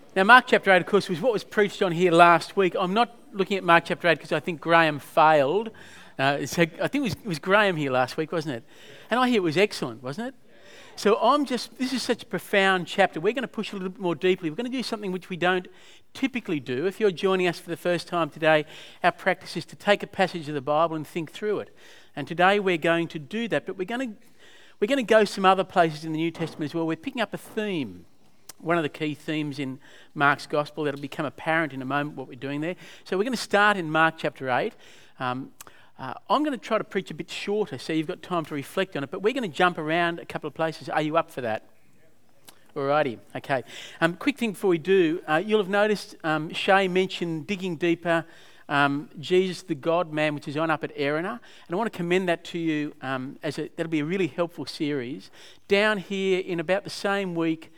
Now, Mark chapter 8, of course, was what was preached on here last week. I'm not looking at Mark chapter 8 because I think Graham failed. I think it was Graham here last week, wasn't it? And I hear it was excellent, wasn't it? So this is such a profound chapter. We're going to push a little bit more deeply. We're going to do something which we don't typically do. If you're joining us for the first time today, our practice is to take a passage of the Bible and think through it. And today we're going to do that, but we're going to go some other places in the New Testament as well. We're picking up a theme. One of the key themes in Mark's Gospel that'll become apparent in a moment what we're doing there. So we're going to start in Mark chapter 8. I'm going to try to preach a bit shorter so you've got time to reflect on it, but we're going to jump around a couple of places. Are you up for that? Alrighty, okay. Quick thing before we do, you'll have noticed Shay mentioned digging deeper, Jesus the God-man, which is on up at Erina, and I want to commend that to you that'll be a really helpful series. Down here in about the same week,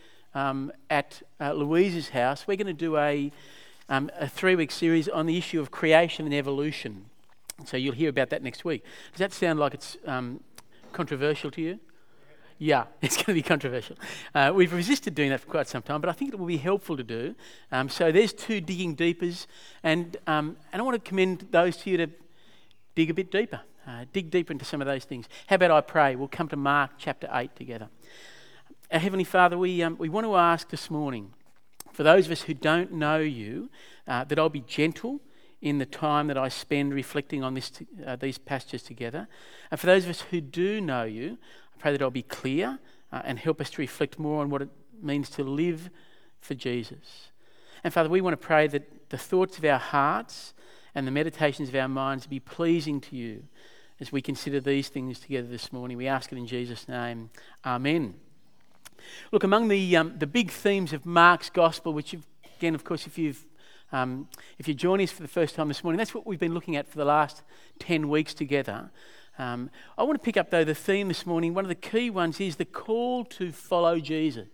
at Louise's house, we're going to do a 3-week series on the issue of creation and evolution. So you'll hear about that next week. Does that sound like it's controversial to you? Yeah, it's going to be controversial. We've resisted doing that for quite some time, but I think it will be helpful to do. So there's 2 digging deepers, and I want to commend those to you to dig a bit deeper, dig deeper into some of those things. How about I pray? We'll come to Mark chapter 8 together. Our Heavenly Father, we want to ask this morning, for those of us who don't know you, that I'll be gentle in the time that I spend reflecting on these passages together. And for those of us who do know you, I pray that I'll be clear and help us to reflect more on what it means to live for Jesus. And Father, we want to pray that the thoughts of our hearts and the meditations of our minds be pleasing to you as we consider these things together this morning. We ask it in Jesus' name. Amen. Look, among the big themes of Mark's Gospel, which again, of course, if you're joining us for the first time this morning, that's what we've been looking at for the last 10 weeks together. I want to pick up, though, the theme this morning. One of the key ones is the call to follow Jesus.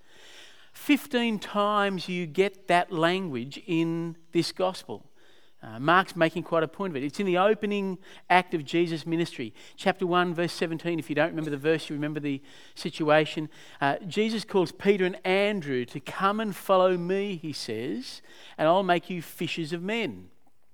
15 times you get that language in this Gospel. Mark's making quite a point of it. It's in the opening act of Jesus' ministry. Chapter 1, verse 17. If you don't remember the verse, you remember the situation. Jesus calls Peter and Andrew to come and follow me, he says, and I'll make you fishers of men.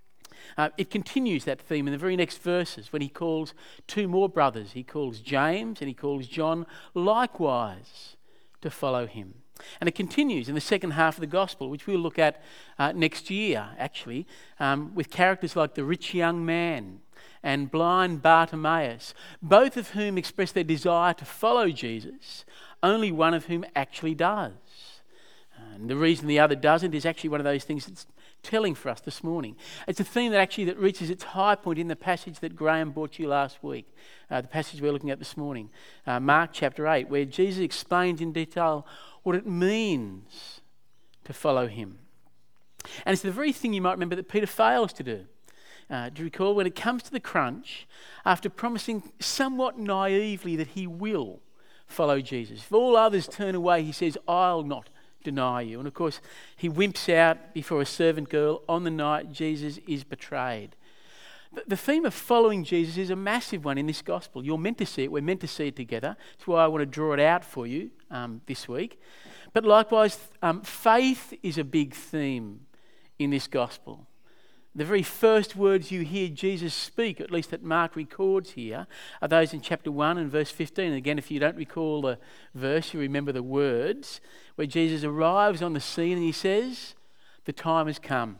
It continues that theme in the very next verses when he calls 2 more brothers. He calls James and he calls John likewise to follow him. And it continues in the second half of the Gospel, which we'll look at next year, actually, with characters like the rich young man and blind Bartimaeus, both of whom express their desire to follow Jesus, only one of whom actually does. And the reason the other doesn't is actually one of those things that's telling for us this morning. It's a theme that reaches its high point in the passage that Graham brought to you last week, the passage we're looking at this morning, Mark chapter 8, where Jesus explains in detail what it means to follow him. And it's the very thing you might remember that Peter fails to do. Do you recall when it comes to the crunch, after promising somewhat naively that he will follow Jesus? If all others turn away, he says, I'll not deny you. And of course, he wimps out before a servant girl on the night Jesus is betrayed. The theme of following Jesus is a massive one in this Gospel. You're meant to see it. We're meant to see it together. That's why I want to draw it out for you this week. But likewise, faith is a big theme in this Gospel. The very first words you hear Jesus speak, at least that Mark records here, are those in chapter 1 and verse 15. And again, if you don't recall the verse, you remember the words, where Jesus arrives on the scene and he says, the time has come.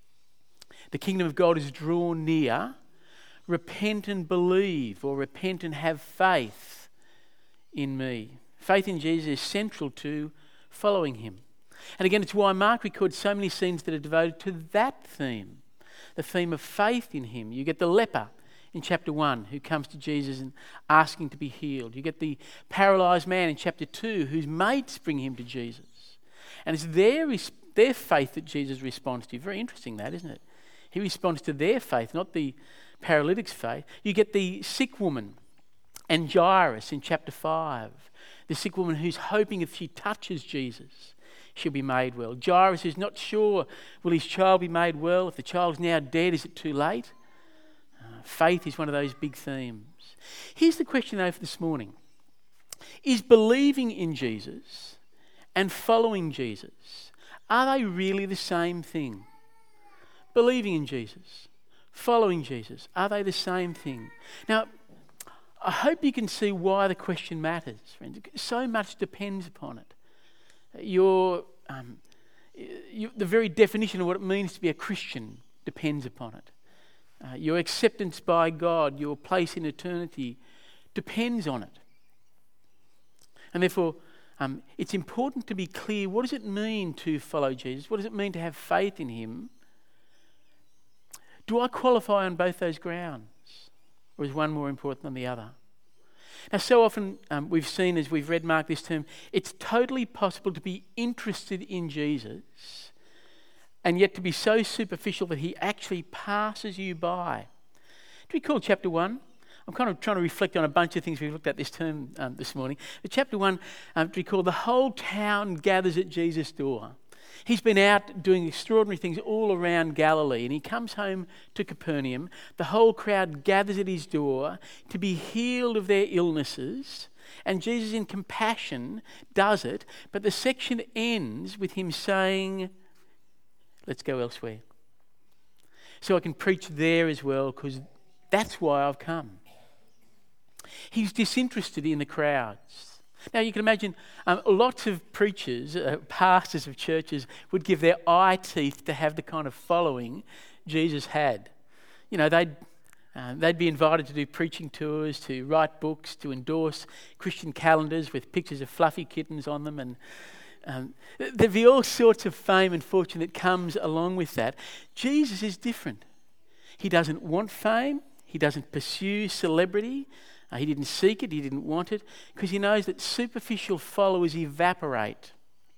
The kingdom of God is drawn near. Repent and believe, or repent and have faith in me. Faith in Jesus is central to following him. And again, it's why Mark records so many scenes that are devoted to that theme, the theme of faith in him. You get the leper in chapter 1 who comes to Jesus and asking to be healed. You get the paralysed man in chapter 2 whose mates bring him to Jesus. And it's their faith that Jesus responds to. Very interesting that, isn't it? He responds to their faith, not the paralytic's faith. You get the sick woman and Jairus in chapter 5. The sick woman who's hoping if she touches Jesus, she'll be made well. Jairus is not sure, will his child be made well? If the child's now dead, is it too late? Faith is one of those big themes. Here's the question though for this morning. Is believing in Jesus and following Jesus Are they really the same thing? Believing in Jesus, following Jesus, are they the same thing? Now, I hope you can see why the question matters, friends. So much depends upon it. The very definition of what it means to be a Christian depends upon it. Your acceptance by God, your place in eternity, depends on it. And therefore, it's important to be clear, what does it mean to follow Jesus? What does it mean to have faith in him? Do I qualify on both those grounds? Or is one more important than the other? Now, so often we've seen, as we've read Mark this term, it's totally possible to be interested in Jesus and yet to be so superficial that he actually passes you by. Do you recall chapter 1? I'm kind of trying to reflect on a bunch of things we've looked at this term this morning. But chapter 1, do you recall, the whole town gathers at Jesus' door. He's been out doing extraordinary things all around Galilee, and he comes home to Capernaum. The whole crowd gathers at his door to be healed of their illnesses, and Jesus in compassion does it. But the section ends with him saying, let's go elsewhere. So I can preach there as well, because that's why I've come. He's disinterested in the crowds. Now you can imagine lots of preachers, pastors of churches would give their eye teeth to have the kind of following Jesus had. You know, they'd be invited to do preaching tours, to write books, to endorse Christian calendars with pictures of fluffy kittens on them, and there'd be all sorts of fame and fortune that comes along with that. Jesus is different. He doesn't want fame. He doesn't pursue celebrity. He didn't seek it, he didn't want it, because he knows that superficial followers evaporate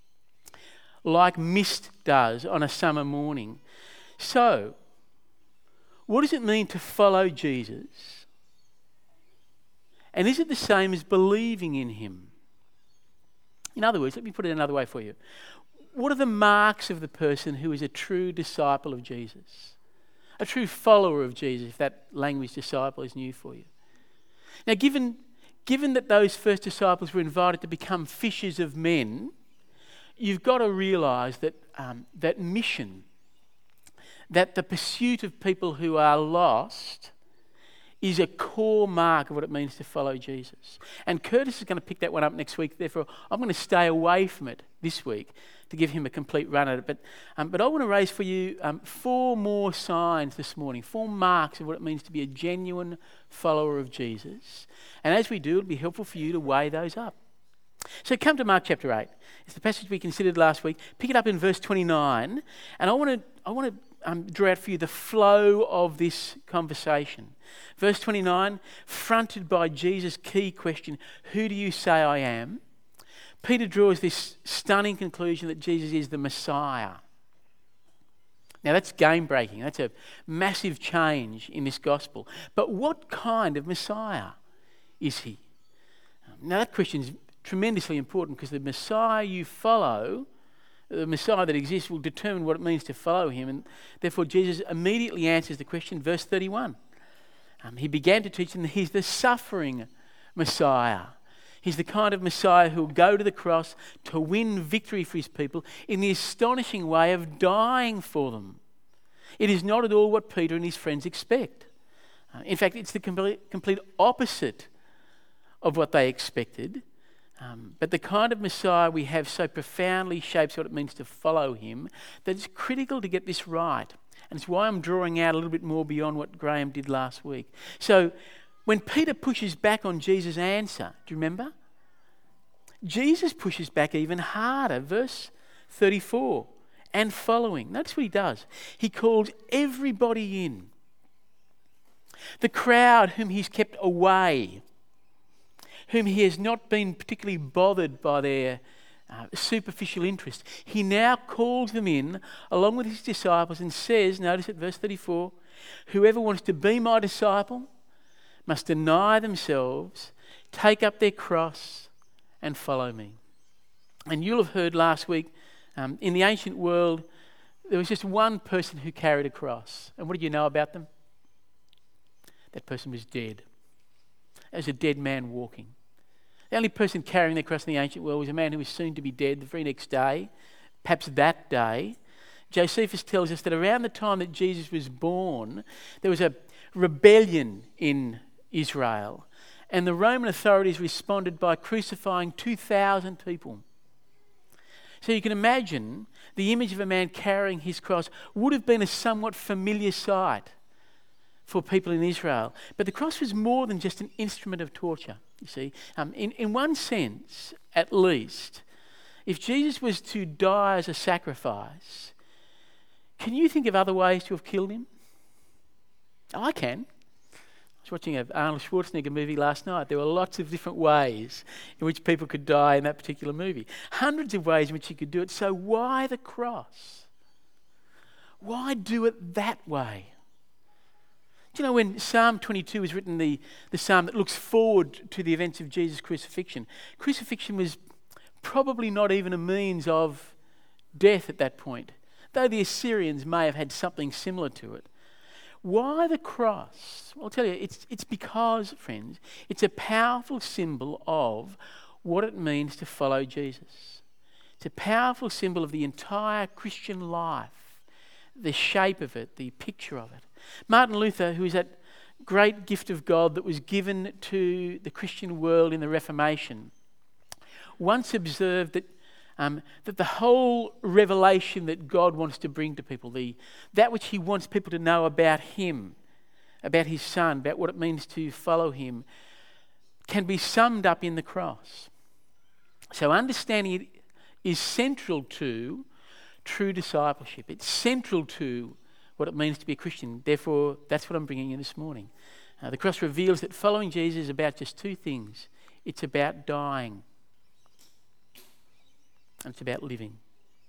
like mist does on a summer morning. So, what does it mean to follow Jesus? And is it the same as believing in him? In other words, let me put it another way for you. What are the marks of the person who is a true disciple of Jesus? A true follower of Jesus, if that language disciple is new for you. Now, given that those first disciples were invited to become fishers of men, you've got to realise that that mission, that the pursuit of people who are lost, is a core mark of what it means to follow Jesus. And Curtis is going to pick that one up next week. Therefore, I'm going to stay away from it this week to give him a complete run at it. But I want to raise for you 4 more signs this morning, 4 marks of what it means to be a genuine follower of Jesus. And as we do, it'll be helpful for you to weigh those up. So come to Mark chapter 8. It's the passage we considered last week. Pick it up in verse 29. And I want to draw out for you the flow of this conversation. Verse 29, fronted by Jesus' key question, who do you say I am? Peter draws this stunning conclusion that Jesus is the Messiah. Now that's game-breaking. That's a massive change in this gospel. But what kind of Messiah is he? Now that question is tremendously important, because the Messiah you follow, the Messiah that exists, will determine what it means to follow him. And therefore Jesus immediately answers the question, verse 31. He began to teach them that he's the suffering Messiah. He's the kind of Messiah who will go to the cross to win victory for his people in the astonishing way of dying for them. It is not at all what Peter and his friends expect. In fact, it's the complete opposite of what they expected. But the kind of Messiah we have so profoundly shapes what it means to follow him that it's critical to get this right. And it's why I'm drawing out a little bit more beyond what Graham did last week. So, when Peter pushes back on Jesus' answer, do you remember? Jesus pushes back even harder. Verse 34 and following. Notice what he does. He calls everybody in. The crowd whom he's kept away, whom he has not been particularly bothered by their superficial interest, he now calls them in along with his disciples and says, notice at verse 34, whoever wants to be my disciple must deny themselves, take up their cross and follow me. And you'll have heard last week, in the ancient world, there was just one person who carried a cross. And what did you know about them? That person was dead. As a dead man walking. The only person carrying their cross in the ancient world was a man who was soon to be dead the very next day, perhaps that day. Josephus tells us that around the time that Jesus was born, there was a rebellion in Israel, and the Roman authorities responded by crucifying 2,000 people. So you can imagine the image of a man carrying his cross would have been a somewhat familiar sight for people in Israel. But the cross was more than just an instrument of torture, you see. In one sense, at least, if Jesus was to die as a sacrifice, can you think of other ways to have killed him? I can. I was watching an Arnold Schwarzenegger movie last night. There were lots of different ways in which people could die in that particular movie. Hundreds of ways in which you could do it. So why the cross? Why do it that way? Do you know when Psalm 22 was written, the psalm that looks forward to the events of Jesus' crucifixion was probably not even a means of death at that point, though the Assyrians may have had something similar to it. Why the cross? Well, I'll tell you, it's because, friends, it's a powerful symbol of what it means to follow Jesus. It's a powerful symbol of the entire Christian life, the shape of it, the picture of it. Martin Luther, who is that great gift of God that was given to the Christian world in the Reformation, once observed that the whole revelation that God wants to bring to people, that which he wants people to know about him, about his son, about what it means to follow him, can be summed up in the cross. So understanding it is central to true discipleship. It's central to what it means to be a Christian. Therefore, that's what I'm bringing you this morning. The cross reveals that following Jesus is about just two things. It's about dying, and it's about living.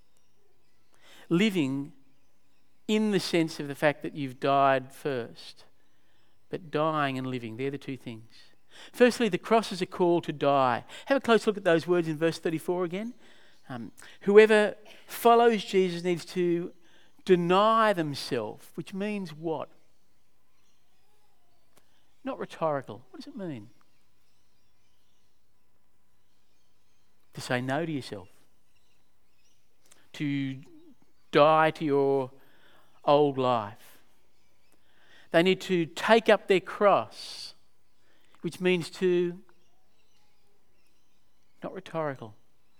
Living in the sense of the fact that you've died first, but dying and living, they're the two things. Firstly, the cross is a call to die. Have a close look at those words in verse 34 again. Whoever follows Jesus needs to deny themselves, which means what? Not rhetorical. What does it mean? To say no to yourself. To die to your old life. They need to take up their cross, which means to, not rhetorical,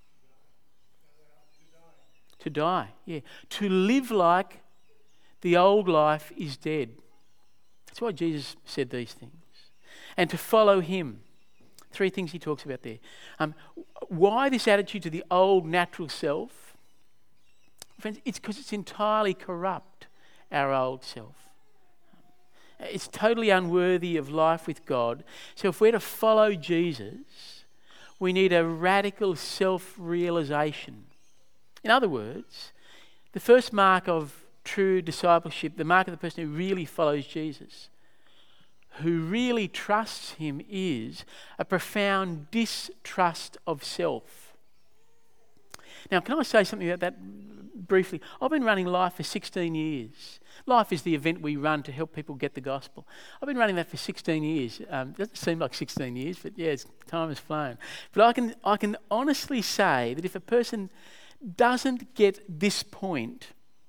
to die, yeah. To live like the old life is dead. That's why Jesus said these things. And to follow him. Three things he talks about there. Why this attitude to the old natural self? Friends, it's because it's entirely corrupt, our old self. It's totally unworthy of life with God. So if we're to follow Jesus, we need a radical self-realization. In other words, the first mark of true discipleship, the mark of the person who really follows Jesus, who really trusts him, is a profound distrust of self. Now, can I say something about that briefly? I've been running Life for 16 years. Life is the event we run to help people get the gospel. I've been running that for 16 years. Doesn't seem like 16 years, but yeah, time has flown. But I can honestly say that if a person doesn't get this point,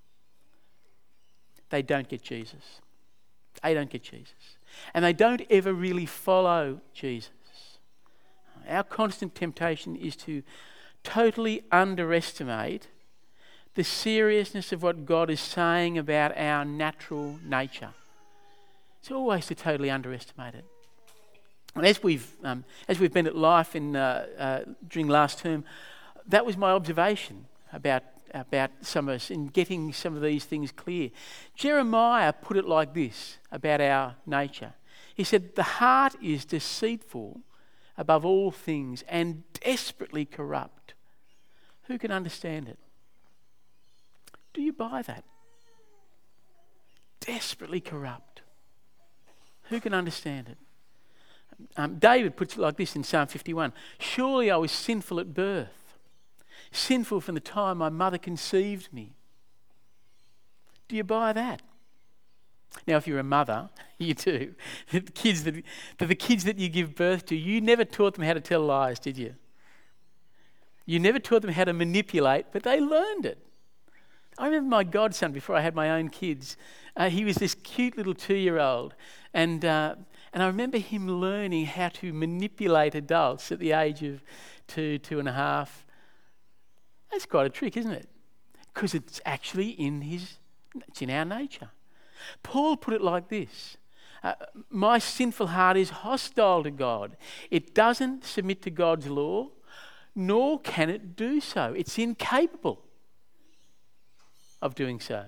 they don't get Jesus. They don't get Jesus. And they don't ever really follow Jesus. Our constant temptation is to totally underestimate the seriousness of what God is saying about our natural nature. It's always to totally underestimate it. And as we've been at Life during last term, that was my observation about some of us in getting some of these things clear. Jeremiah put it like this about our nature. He said, "The heart is deceitful above all things and desperately corrupt. Who can understand it?" Do you buy that? Desperately corrupt. Who can understand it? David puts it like this in Psalm 51. "Surely I was sinful at birth, sinful from the time my mother conceived me." Do you buy that? Now, if you're a mother, you do. The kids that you give birth to, you never taught them how to tell lies, did you? You never taught them how to manipulate, but they learned it. I remember my godson, before I had my own kids, he was this cute little 2-year-old, and I remember him learning how to manipulate adults at the age of 2.5. That's quite a trick, isn't it? Because it's actually it's in our nature. Paul put it like this: my sinful heart is hostile to God. It doesn't submit to God's law, nor can it do so. It's incapable of doing so.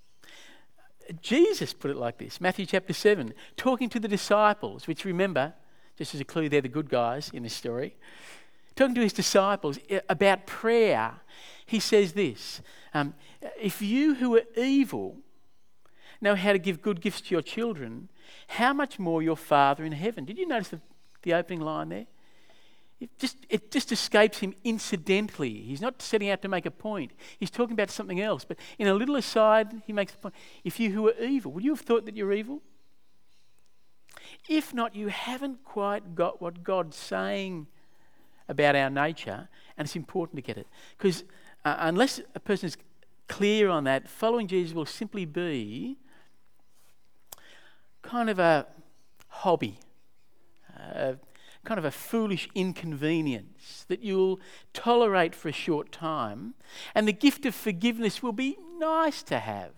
Jesus put it like this, Matthew chapter 7, talking to the disciples, which, remember, just as a clue, they're the good guys in this story. Talking to his disciples about prayer, he says this: if you who are evil know how to give good gifts to your children, how much more your Father in heaven? Did you notice the opening line there? It just escapes him incidentally. He's not setting out to make a point. He's talking about something else. But in a little aside, he makes the point: if you who are evil, would you have thought that you're evil? If not, you haven't quite got what God's saying about our nature, and it's important to get it. Because unless a person is clear on that, following Jesus will simply be kind of a hobby, kind of a foolish inconvenience that you'll tolerate for a short time, and the gift of forgiveness will be nice to have.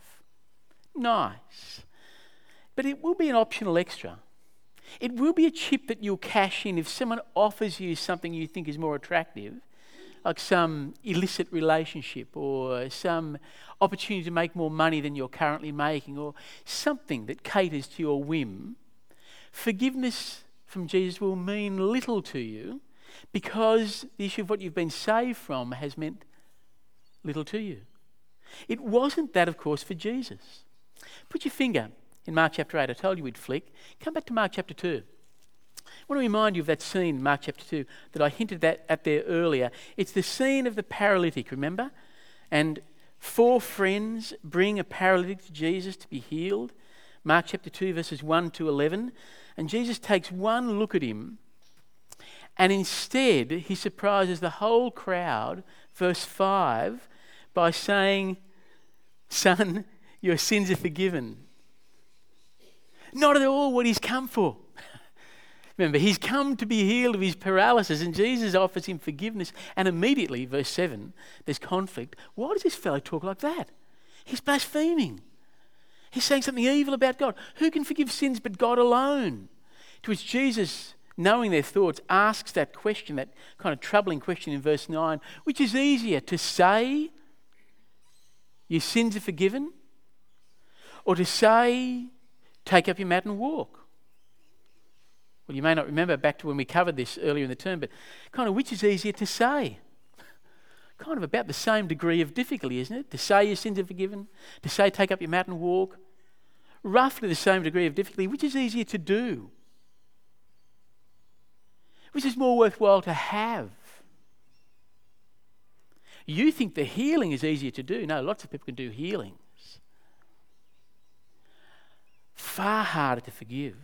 Nice. But it will be an optional extra. It will be a chip that you'll cash in if someone offers you something you think is more attractive, like some illicit relationship or some opportunity to make more money than you're currently making, or something that caters to your whim. Forgiveness from Jesus will mean little to you because the issue of what you've been saved from has meant little to you. It wasn't that, of course, for Jesus. Put your finger in Mark chapter 8. I told you we'd flick. Come back to Mark chapter 2. I want to remind you of that scene, Mark chapter 2, that I hinted at there earlier. It's the scene of the paralytic, remember? And 4 friends bring a paralytic to Jesus to be healed. Mark chapter 2, verses 1 to 11. And Jesus takes one look at him, and instead he surprises the whole crowd, verse 5, by saying, "Son, your sins are forgiven." Not at all what he's come for. Remember, he's come to be healed of his paralysis, and Jesus offers him forgiveness. And immediately, verse 7, there's conflict. Why does this fellow talk like that? He's blaspheming. He's saying something evil about God. Who can forgive sins but God alone? To which Jesus, knowing their thoughts, asks that question, that kind of troubling question in verse 9, which is easier, to say, your sins are forgiven, or to say, take up your mat and walk? Well, you may not remember back to when we covered this earlier in the term, but kind of which is easier to say? Kind of about the same degree of difficulty, isn't it? To say your sins are forgiven, to say take up your mat and walk. Roughly the same degree of difficulty. Which is easier to do? Which is more worthwhile to have? You think the healing is easier to do. No, lots of people can do healings. Far harder to forgive.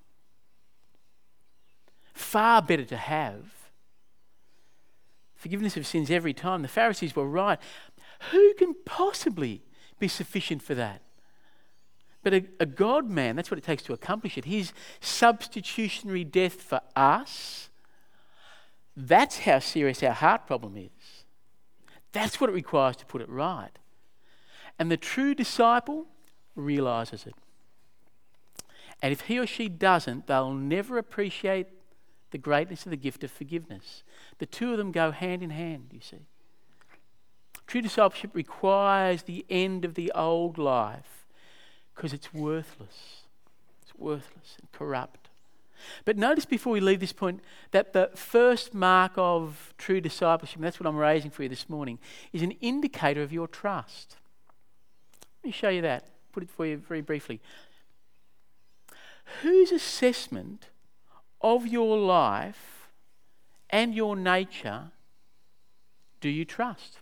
Far better to have. Forgiveness of sins every time. The Pharisees were right. Who can possibly be sufficient for that? But a God-man, that's what it takes to accomplish it. His substitutionary death for us, that's how serious our heart problem is. That's what it requires to put it right. And the true disciple realises it. And if he or she doesn't, they'll never appreciate the greatness of the gift of forgiveness. The two of them go hand in hand, you see. True discipleship requires the end of the old life because it's worthless. It's worthless and corrupt. But notice before we leave this point that the first mark of true discipleship, and that's what I'm raising for you this morning, is an indicator of your trust. Let me show you that. Put it for you very briefly. Whose assessment of your life and your nature do you trust?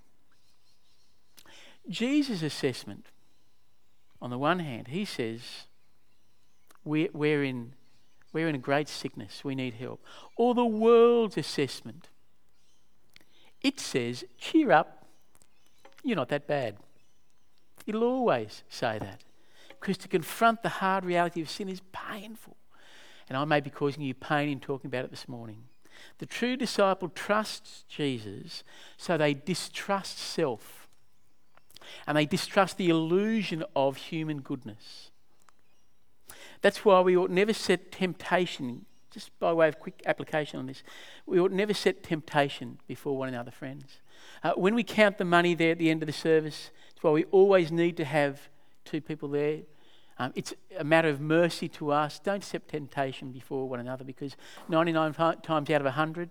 Jesus' assessment, on the one hand, he says, we're in a great sickness, we need help. Or the world's assessment, It says, cheer up, you're not that bad. It'll always say that. Because to confront the hard reality of sin is painful. And I may be causing you pain in talking about it this morning. The true disciple trusts Jesus, so they distrust self. And they distrust the illusion of human goodness. That's why we ought never set temptation, just by way of quick application on this, we ought never set temptation before one another, friends. When we count the money there at the end of the service, it's why we always need to have two people there. It's a matter of mercy to us. Don't set temptation before one another, because 99 times out of 100,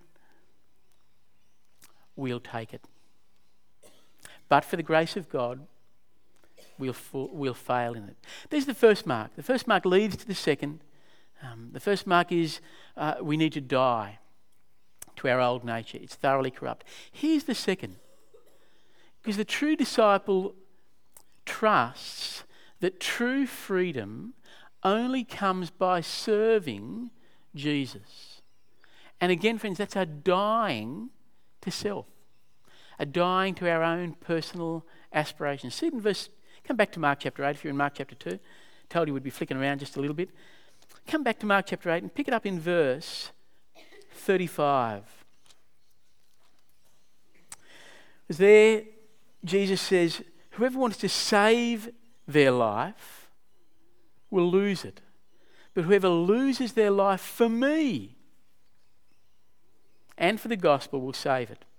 we'll take it. But for the grace of God, we'll fail in it. There's the first mark. The first mark leads to the second. The first mark is we need to die to our old nature. It's thoroughly corrupt. Here's the second. Because the true disciple trusts that true freedom only comes by serving Jesus. And again, friends, that's a dying to self. A dying to our own personal aspirations. See it in verse... Come back to Mark chapter 8 if you're in Mark chapter 2. I told you we'd be flicking around just a little bit. Come back to Mark chapter 8 and pick it up in verse 35. Because there, Jesus says, whoever wants to save their life will lose it. But whoever loses their life for me and for the gospel will save it.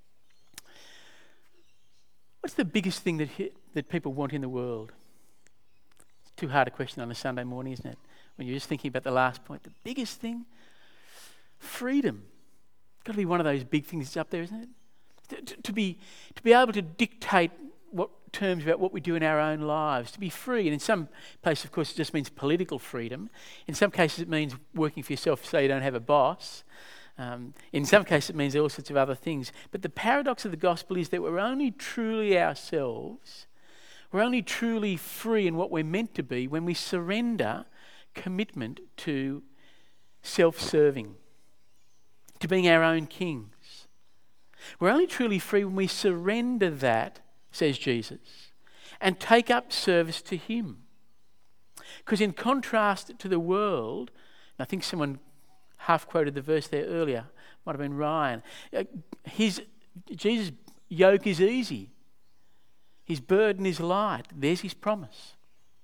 What's the biggest thing that people want in the world? It's too hard a question on a Sunday morning, isn't it? When you're just thinking about the last point. The biggest thing? Freedom. It's got to be one of those big things that's up there, isn't it? To be able to dictate what terms about what we do in our own lives. To be free. And in some places, of course, it just means political freedom. In some cases, it means working for yourself so you don't have a boss. In some cases, it means all sorts of other things. But the paradox of the gospel is that we're only truly ourselves, we're only truly free in what we're meant to be when we surrender commitment to self-serving, to being our own kings. We're only truly free when we surrender that, says Jesus, and take up service to Him. Because in contrast to the world, and I think someone half quoted the verse there earlier, might have been Ryan. Jesus' yoke is easy. His burden is light. There's His promise.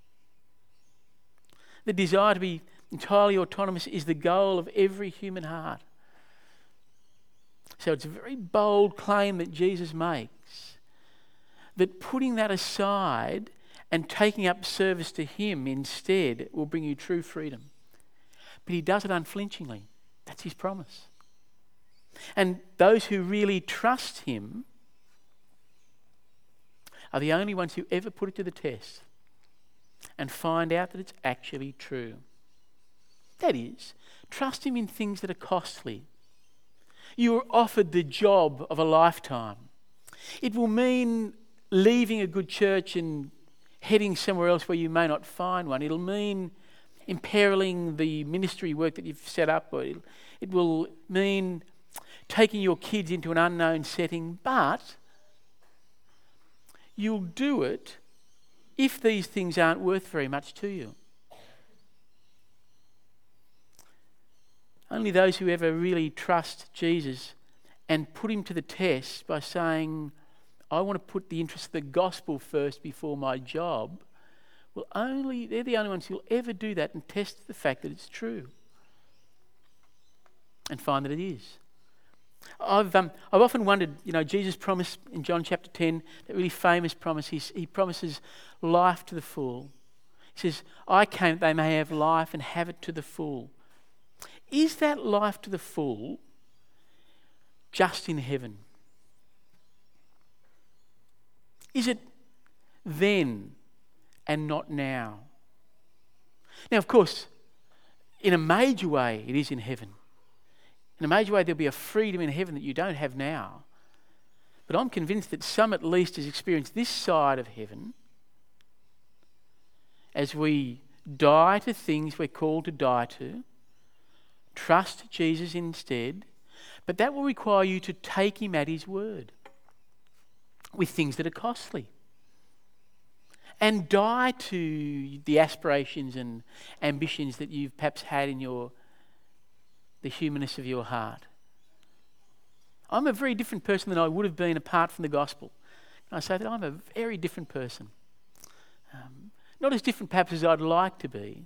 The desire to be entirely autonomous is the goal of every human heart. So it's a very bold claim that Jesus makes, that putting that aside and taking up service to Him instead will bring you true freedom. But He does it unflinchingly. That's His promise. And those who really trust Him are the only ones who ever put it to the test and find out that it's actually true. That is, trust Him in things that are costly. You are offered the job of a lifetime. It will mean leaving a good church and heading somewhere else where you may not find one. It'll mean imperiling the ministry work that you've set up. Or it will mean taking your kids into an unknown setting. But you'll do it if these things aren't worth very much to you. Only those who ever really trust Jesus and put Him to the test by saying, I want to put the interest of the gospel first before my job, they're the only ones who'll ever do that and test the fact that it's true and find that it is. I've often wondered, Jesus promised in John chapter 10, that really famous promise, he promises life to the full. He says, I came that they may have life and have it to the full. Is that life to the full just in heaven? Is it then and not now? Now, of course, in a major way, it is in heaven. In a major way, there'll be a freedom in heaven that you don't have now. But I'm convinced that some at least has experienced this side of heaven as we die to things we're called to die to, trust Jesus instead, But that will require you to take him at his word with things that are costly. And die to the aspirations and ambitions that you've perhaps had in the humanness of your heart. I'm a very different person than I would have been apart from the gospel. And I say that I'm a very different person. Not as different perhaps as I'd like to be.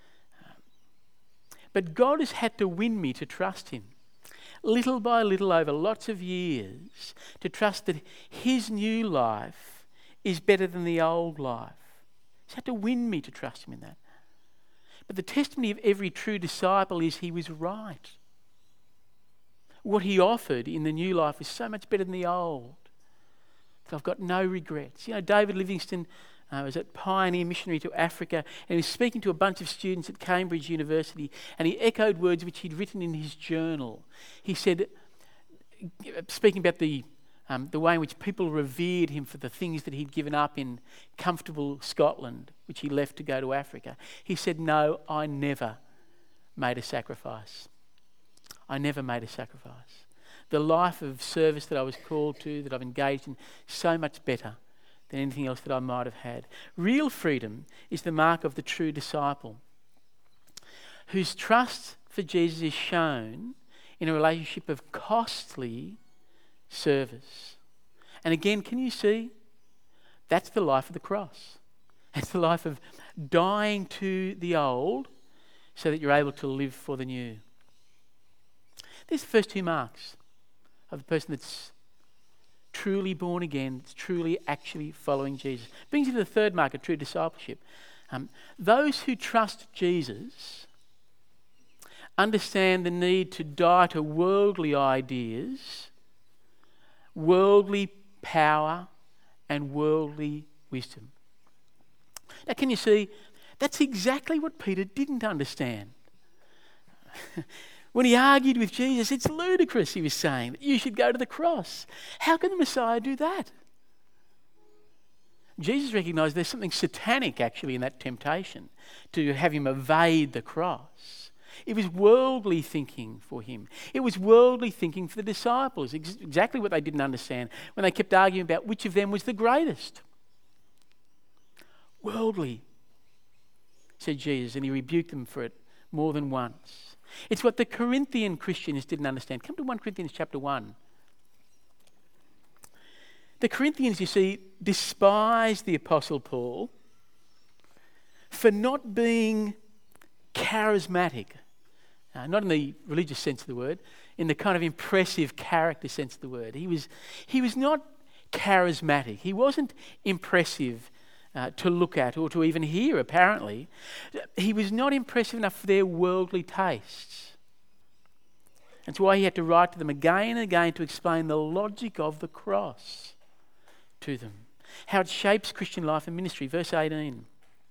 But God has had to win me to trust him. Little by little over lots of years, to trust that his new life is better than the old life. He's had to win me to trust him in that. But the testimony of every true disciple is he was right. What he offered in the new life is so much better than the old. So I've got no regrets. You know, David Livingstone was a pioneer missionary to Africa, and he was speaking to a bunch of students at Cambridge University, and he echoed words which he'd written in his journal. He said, speaking about the way in which people revered him for the things that he'd given up in comfortable Scotland, which he left to go to Africa. He said, "No, I never made a sacrifice. I never made a sacrifice. The life of service that I was called to, that I've engaged in, so much better than anything else that I might have had." Real freedom is the mark of the true disciple, whose trust for Jesus is shown in a relationship of costly service. And again, can you see? That's the life of the cross. It's the life of dying to the old so that you're able to live for the new. These are the first two marks of the person that's truly born again, that's truly actually following Jesus. Brings you to the third mark of true discipleship. Those who trust Jesus understand the need to die to worldly ideas, worldly power, and worldly wisdom. Now, can you see? That's exactly what Peter didn't understand. When he argued with Jesus, it's ludicrous, he was saying, that you should go to the cross. How can the Messiah do that? Jesus recognised there's something satanic actually in that temptation to have him evade the cross. It was worldly thinking for him. It was worldly thinking for the disciples, exactly what they didn't understand when they kept arguing about which of them was the greatest. Worldly, said Jesus, and he rebuked them for it more than once. It's what the Corinthian Christians didn't understand. Come to 1 Corinthians chapter 1. The Corinthians, you see, despised the Apostle Paul for not being charismatic. Not in the religious sense of the word, in the kind of impressive character sense of the word. He was not charismatic. He wasn't impressive to look at or to even hear, apparently. He was not impressive enough for their worldly tastes. That's why he had to write to them again and again to explain the logic of the cross to them, how it shapes Christian life and ministry. Verse 18.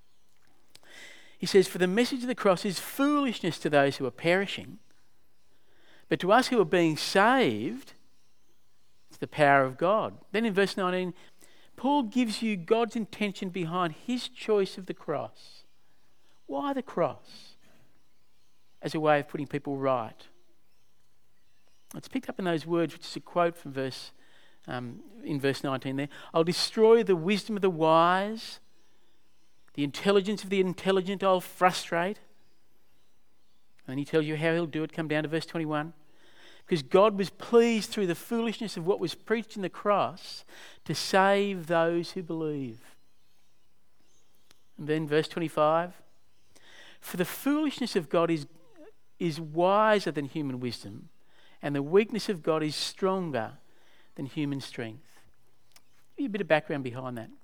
He says, "For the message of the cross is foolishness to those who are perishing, but to us who are being saved, it's the power of God." Then in verse 19, Paul gives you God's intention behind his choice of the cross. Why the cross? As a way of putting people right. It's picked up in those words, which is a quote from in verse 19 there. "I'll destroy the wisdom of the wise, the intelligence of the intelligent I'll frustrate." And then he tells you how he'll do it. Come down to verse 21. Because God was pleased through the foolishness of what was preached in the cross to save those who believe. And then verse 25. "For the foolishness of God is wiser than human wisdom, and the weakness of God is stronger than human strength." Give you a bit of background behind that.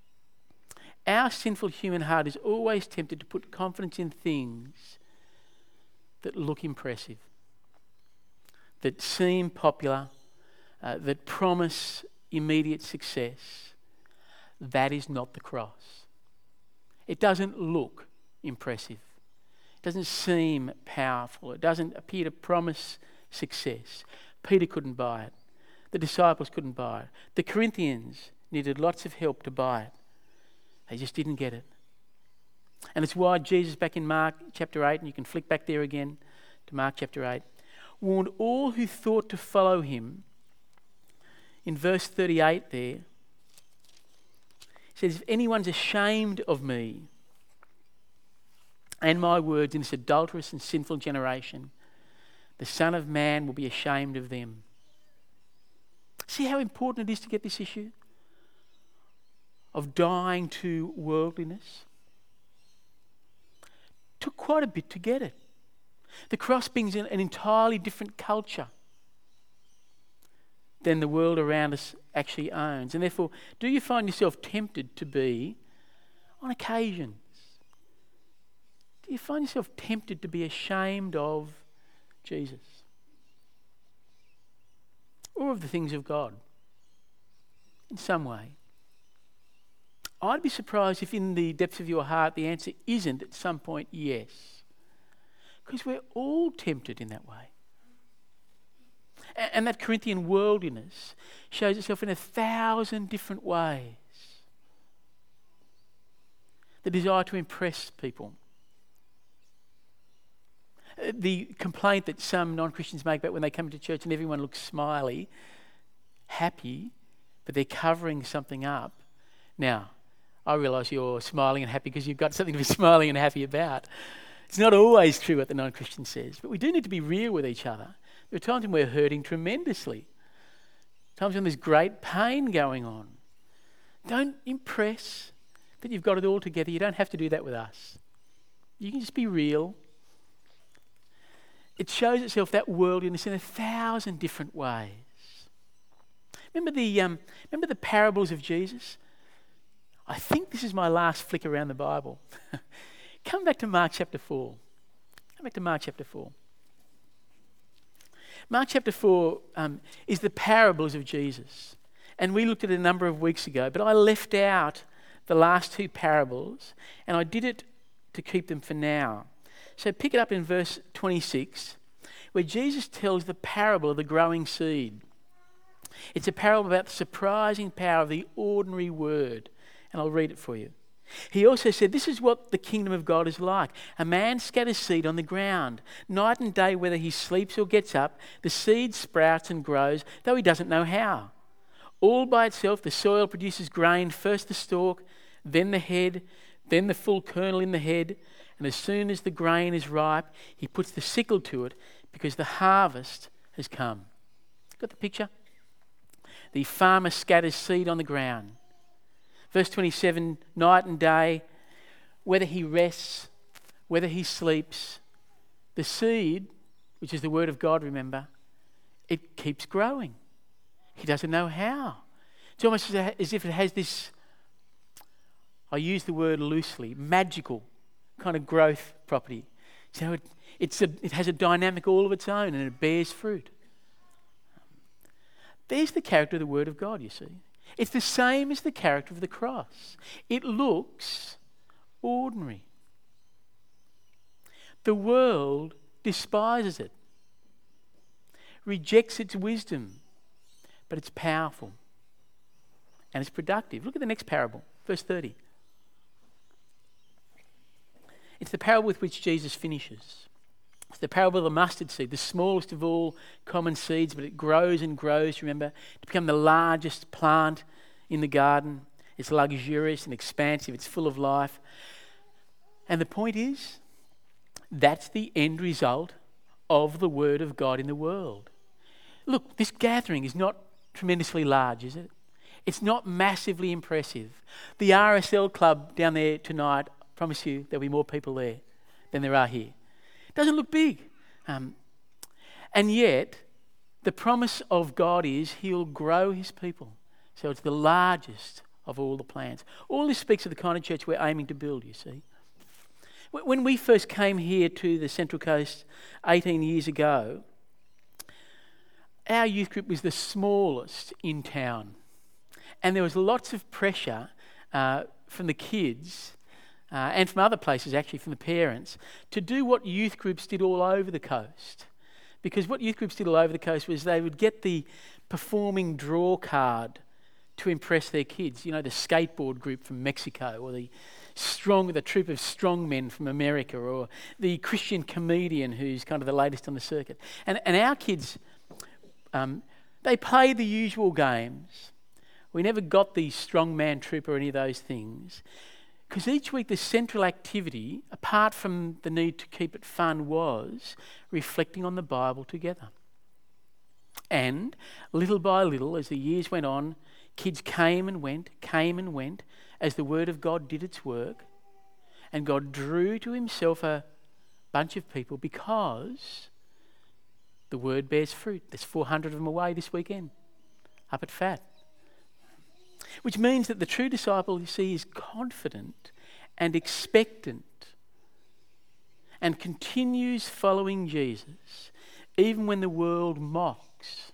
Our sinful human heart is always tempted to put confidence in things that look impressive, that seem popular, that promise immediate success. That is not the cross. It doesn't look impressive. It doesn't seem powerful. It doesn't appear to promise success. Peter couldn't buy it. The disciples couldn't buy it. The Corinthians needed lots of help to buy it. They just didn't get it. And it's why Jesus, back in Mark chapter 8, and you can flick back there again to Mark chapter 8, warned all who thought to follow him. In verse 38 there, he says, if anyone's ashamed of me and my words in this adulterous and sinful generation, the Son of Man will be ashamed of them. See how important it is to get this issue of dying to worldliness? Took quite a bit to get it. The cross brings in an entirely different culture than the world around us actually owns. And therefore, do you find yourself tempted to be, on occasions, do you find yourself tempted to be ashamed of Jesus? Or of the things of God? In some way. I'd be surprised if in the depths of your heart the answer isn't at some point yes. Because we're all tempted in that way. And that Corinthian worldliness shows itself in 1,000 different ways. The desire to impress people. The complaint that some non-Christians make about when they come to church and everyone looks smiley, happy, but they're covering something up. Now, I realise you're smiling and happy because you've got something to be smiling and happy about. It's not always true what the non-Christian says, but we do need to be real with each other. There are times when we're hurting tremendously. Times when there's great pain going on. Don't impress that you've got it all together. You don't have to do that with us. You can just be real. It shows itself, that worldliness, in 1,000 different ways. Remember the parables of Jesus? I think this is my last flick around the Bible. Come back to Mark chapter 4. Come back to Mark chapter 4. Mark chapter 4 is the parables of Jesus. And we looked at it a number of weeks ago, but I left out the last two parables, and I did it to keep them for now. So pick it up in verse 26, where Jesus tells the parable of the growing seed. It's a parable about the surprising power of the ordinary word. And I'll read it for you. He also said, this is what the kingdom of God is like. A man scatters seed on the ground. Night and day, whether he sleeps or gets up, the seed sprouts and grows, though he doesn't know how. All by itself, the soil produces grain, first the stalk, then the head, then the full kernel in the head. And as soon as the grain is ripe, he puts the sickle to it because the harvest has come. Got the picture? The farmer scatters seed on the ground. Verse 27, night and day, whether he rests, whether he sleeps, the seed, which is the word of God, remember, it keeps growing. He doesn't know how. It's almost as if it has this, I use the word loosely, magical kind of growth property. So it has a dynamic all of its own and it bears fruit. There's the character of the word of God, you see. It's the same as the character of the cross. It looks ordinary. The world despises it, rejects its wisdom, but it's powerful and it's productive. Look at the next parable, verse 30. It's the parable with which Jesus finishes. It's the parable of the mustard seed, the smallest of all common seeds, but it grows and grows, remember, to become the largest plant in the garden. It's luxurious and expansive. It's full of life. And the point is, that's the end result of the word of God in the world. Look, this gathering is not tremendously large, is it? It's not massively impressive. The RSL club down there tonight, I promise you there'll be more people there than there are here. It doesn't look big. And yet, the promise of God is he'll grow his people. So it's the largest of all the plans. All this speaks of the kind of church we're aiming to build, you see. When we first came here to the Central Coast 18 years ago, our youth group was the smallest in town. And there was lots of pressure from the kids and from other places, actually, from the parents, to do what youth groups did all over the coast. Because what youth groups did all over the coast was they would get the performing draw card to impress their kids. You know, the skateboard group from Mexico, or the troop of strong men from America, or the Christian comedian who's kind of the latest on the circuit. And our kids, they play the usual games. We never got the strongman troop or any of those things, because each week the central activity, apart from the need to keep it fun, was reflecting on the Bible together. And little by little, as the years went on, kids came and went, as the Word of God did its work, and God drew to himself a bunch of people because the Word bears fruit. There's 400 of them away this weekend, up at FAT. Which means that the true disciple, you see, is confident and expectant and continues following Jesus even when the world mocks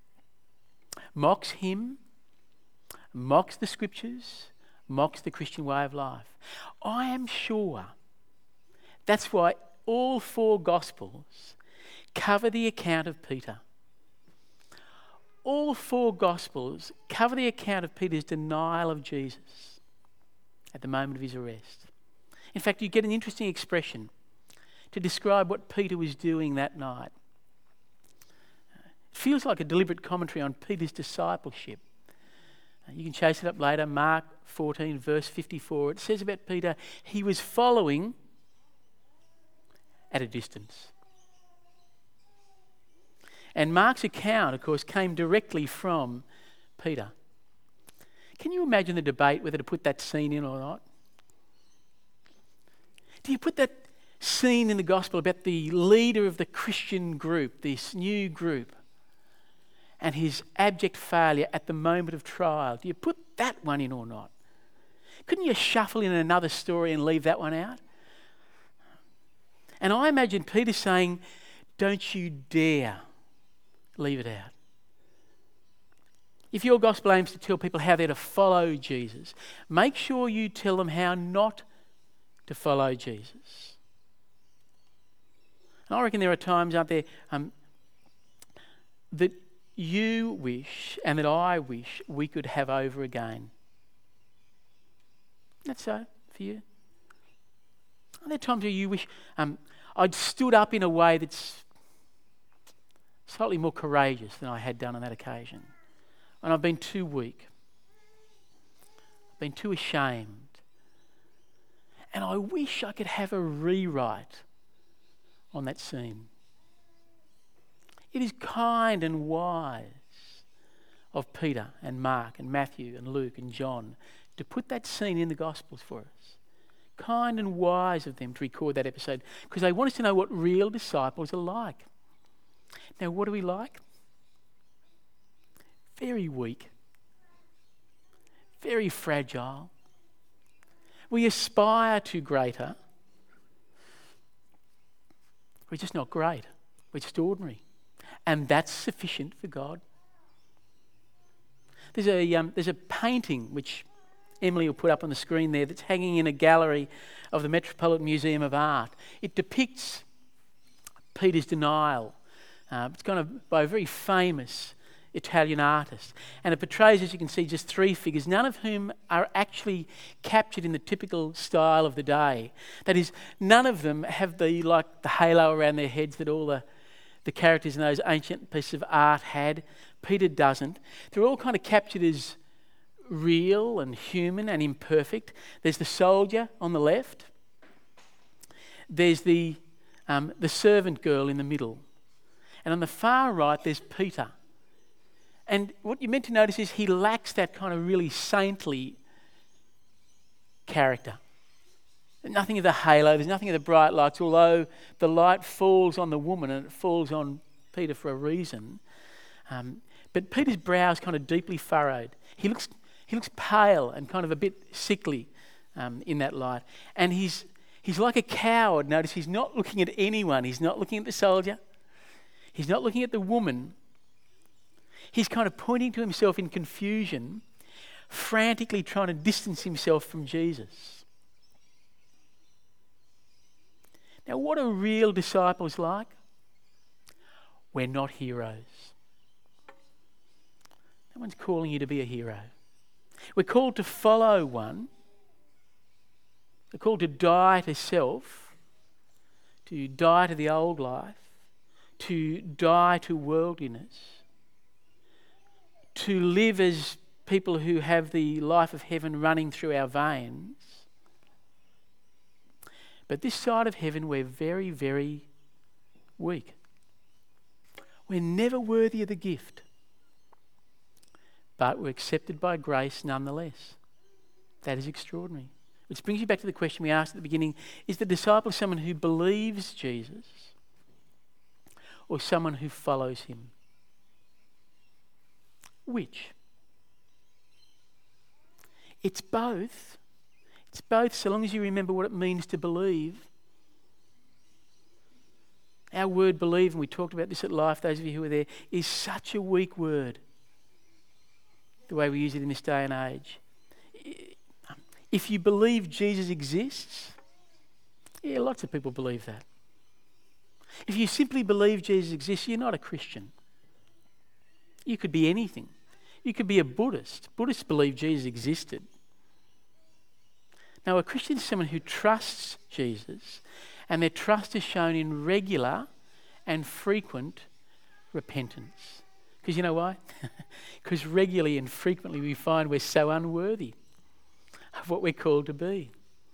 him, mocks the scriptures, mocks the Christian way of life. I am sure that's why all 4 Gospels cover the account of Peter. All 4 Gospels cover the account of Peter's denial of Jesus at the moment of his arrest. In fact, you get an interesting expression to describe what Peter was doing that night. It feels like a deliberate commentary on Peter's discipleship. You can chase it up later, Mark 14, verse 54. It says about Peter, he was following at a distance. And Mark's account, of course, came directly from Peter. Can you imagine the debate whether to put that scene in or not? Do you put that scene in the gospel about the leader of the Christian group, this new group, and his abject failure at the moment of trial? Do you put that one in or not? Couldn't you shuffle in another story and leave that one out? And I imagine Peter saying, don't you dare leave it out. If your gospel aims to tell people how they're to follow Jesus, make sure you tell them how not to follow Jesus. And I reckon there are times, aren't there, that you wish and that I wish we could have over again. That's so for you. Are there times where you wish I'd stood up in a way that's slightly more courageous than I had done on that occasion? And I've been too weak. I've been too ashamed. And I wish I could have a rewrite on that scene. It is kind and wise of Peter and Mark and Matthew and Luke and John to put that scene in the Gospels for us. Kind and wise of them to record that episode because they want us to know what real disciples are like. Now, what are we like? Very weak, very fragile. We aspire to greater. We're just not great. We're just ordinary. And that's sufficient for God. There's a painting which Emily will put up on the screen there that's hanging in a gallery of the Metropolitan Museum of Art. It depicts Peter's denial. It's kind of by a very famous Italian artist. And it portrays, as you can see, just 3 figures, none of whom are actually captured in the typical style of the day. That is, none of them have the halo around their heads that all the characters in those ancient pieces of art had. Peter doesn't. They're all kind of captured as real and human and imperfect. There's the soldier on the left. There's the servant girl in the middle. And on the far right, there's Peter. And what you're meant to notice is he lacks that kind of really saintly character. Nothing of the halo, there's nothing of the bright lights, although the light falls on the woman and it falls on Peter for a reason. But Peter's brow is kind of deeply furrowed. He looks pale and kind of a bit sickly in that light. And he's like a coward. Notice he's not looking at anyone. He's not looking at the soldier. He's not looking at the woman. He's kind of pointing to himself in confusion, frantically trying to distance himself from Jesus. Now, what are real disciples like? We're not heroes. No one's calling you to be a hero. We're called to follow one. We're called to die to self, to die to the old life, to die to worldliness, to live as people who have the life of heaven running through our veins. But this side of heaven, we're very, very weak. We're never worthy of the gift, but we're accepted by grace nonetheless. That is extraordinary. Which brings you back to the question we asked at the beginning: is the disciple someone who believes Jesus or someone who follows him? Which? It's both. It's both, so long as you remember what it means to believe. Our word believe, and we talked about this at Life, those of you who were there, is such a weak word, the way we use it in this day and age. If you believe Jesus exists, yeah, lots of people believe that. If you simply believe Jesus exists, you're not a Christian. You could be anything. You could be a Buddhist. Buddhists believe Jesus existed. Now, a Christian is someone who trusts Jesus, and their trust is shown in regular and frequent repentance. Because you know why? Because regularly and frequently we find we're so unworthy of what we're called to be.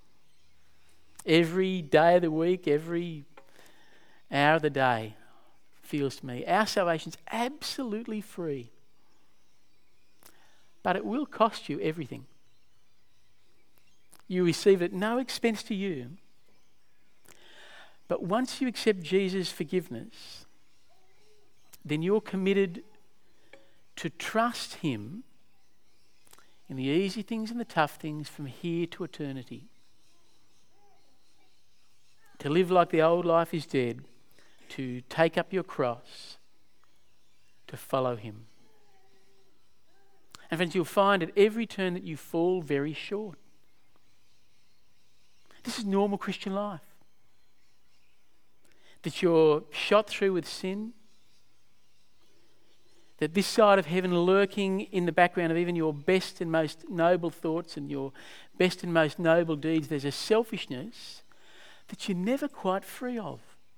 Every day of the week, every hour of the day feels to me, our salvation's absolutely free. But it will cost you everything. You receive it at no expense to you. But once you accept Jesus' forgiveness, then you're committed to trust him in the easy things and the tough things from here to eternity. To live like the old life is dead, to take up your cross, to follow him. And friends, you'll find at every turn that you fall very short. This is normal Christian life. That you're shot through with sin. That this side of heaven, lurking in the background of even your best and most noble thoughts and your best and most noble deeds, there's a selfishness that you're never quite free of.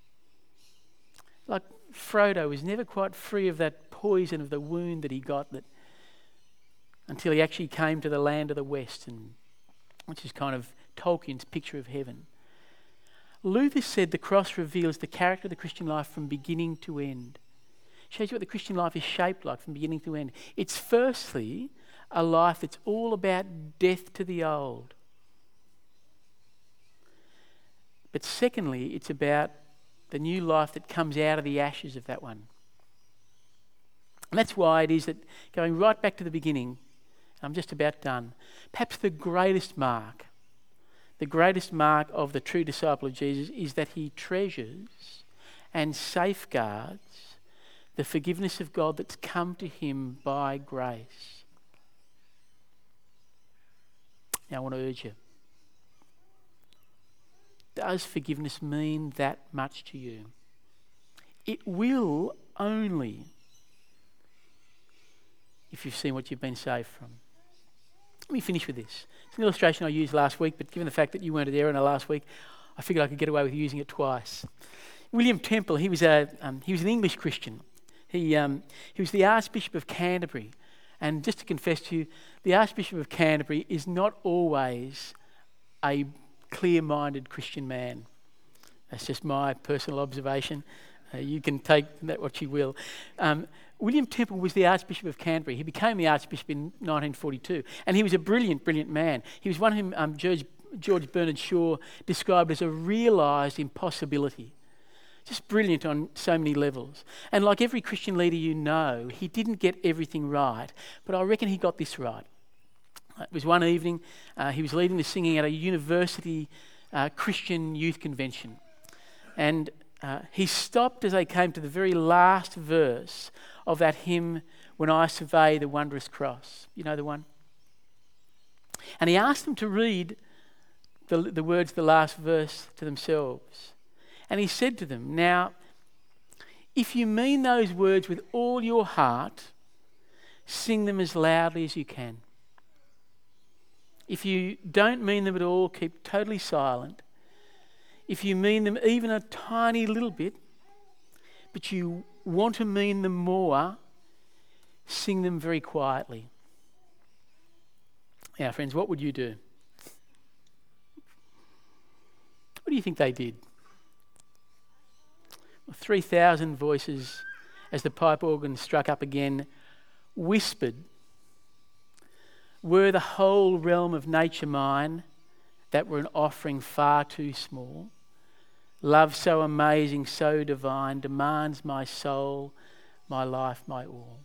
Like Frodo was never quite free of that poison of the wound that he got until he actually came to the land of the West, which is kind of Tolkien's picture of heaven. Luther said the cross reveals the character of the Christian life from beginning to end. Shows you what the Christian life is shaped like from beginning to end. It's firstly a life that's all about death to the old. But secondly, it's about the new life that comes out of the ashes of that one. And that's why it is that, going right back to the beginning, I'm just about done, perhaps the greatest mark of the true disciple of Jesus is that he treasures and safeguards the forgiveness of God that's come to him by grace. Now I want to urge you. Does forgiveness mean that much to you? It will only if you've seen what you've been saved from. Let me finish with this. It's an illustration I used last week, but given the fact that you weren't there in the last week, I figured I could get away with using it twice. William Temple, he was an English Christian. He was the Archbishop of Canterbury. And just to confess to you, the Archbishop of Canterbury is not always a clear-minded Christian man. That's just my personal observation. You can take that what you will. William Temple was the Archbishop of Canterbury. He became the Archbishop in 1942. And he was a brilliant, brilliant man. He was one whom George Bernard Shaw described as a realised impossibility. Just brilliant on so many levels. And like every Christian leader you know, he didn't get everything right, but I reckon he got this right. It was one evening, he was leading the singing at a university Christian youth convention. And he stopped as they came to the very last verse of that hymn, "When I Survey the Wondrous Cross." You know the one? And he asked them to read the words of the last verse to themselves. And he said to them, "Now, if you mean those words with all your heart, sing them as loudly as you can." If you don't mean them at all, keep totally silent. If you mean them even a tiny little bit, but you want to mean them more, sing them very quietly. Now, friends, what would you do? What do you think they did? 3,000 voices, as the pipe organ struck up again, whispered, "Were the whole realm of nature mine, that were an offering far too small. Love so amazing, so divine, demands my soul, my life, my all."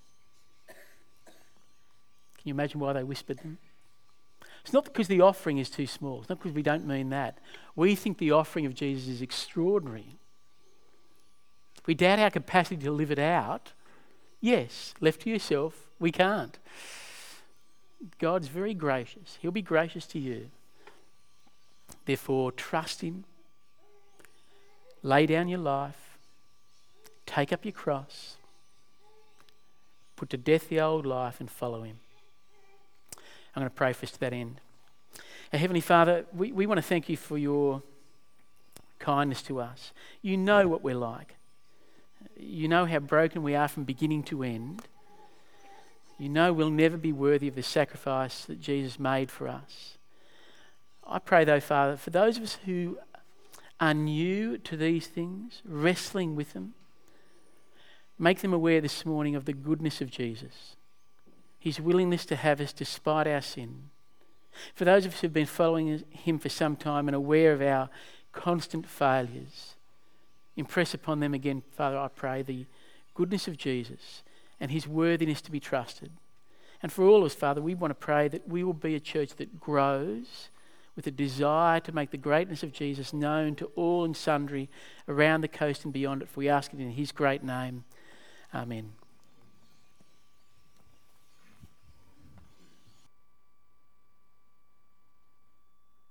Can you imagine why they whispered them? It's not because the offering is too small. It's not because we don't mean that. We think the offering of Jesus is extraordinary. We doubt our capacity to live it out. Yes, left to yourself, we can't. God's very gracious. He'll be gracious to you. Therefore, trust Him. Lay down your life. Take up your cross. Put to death the old life and follow Him. I'm going to pray for us to that end. Heavenly Father, we want to thank You for Your kindness to us. You know what we're like. You know how broken we are from beginning to end. You know we'll never be worthy of the sacrifice that Jesus made for us. I pray though, Father, for those of us who are new to these things, wrestling with them, make them aware this morning of the goodness of Jesus. His willingness to have us despite our sin. For those of us who've been following Him for some time and aware of our constant failures, impress upon them again, Father, I pray, the goodness of Jesus and His worthiness to be trusted. And for all of us, Father, we want to pray that we will be a church that grows with a desire to make the greatness of Jesus known to all and sundry around the coast and beyond it. For we ask it in His great name. Amen.